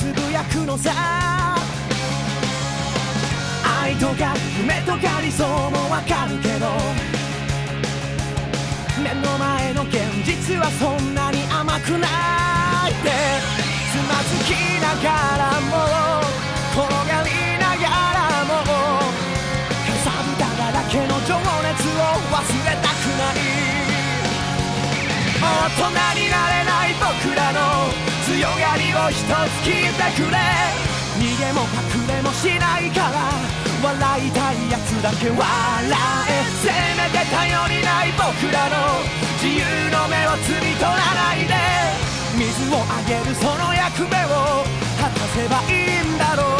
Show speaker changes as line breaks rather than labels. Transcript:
つぶやくのさ。愛とか夢とか理想もわかるけど、目の前の現実はそんなに甘くないってつまずきながらも転がりながらもかさぶただらけの情熱を忘れたくない。大人になれない僕らの強がりを一つ聞いてくれ。逃げも隠れもしないから笑いたいやつだけ笑え。せめて頼りない僕らの自由の目を摘み取らないで、水をあげるその役目を果たせばいいんだろう。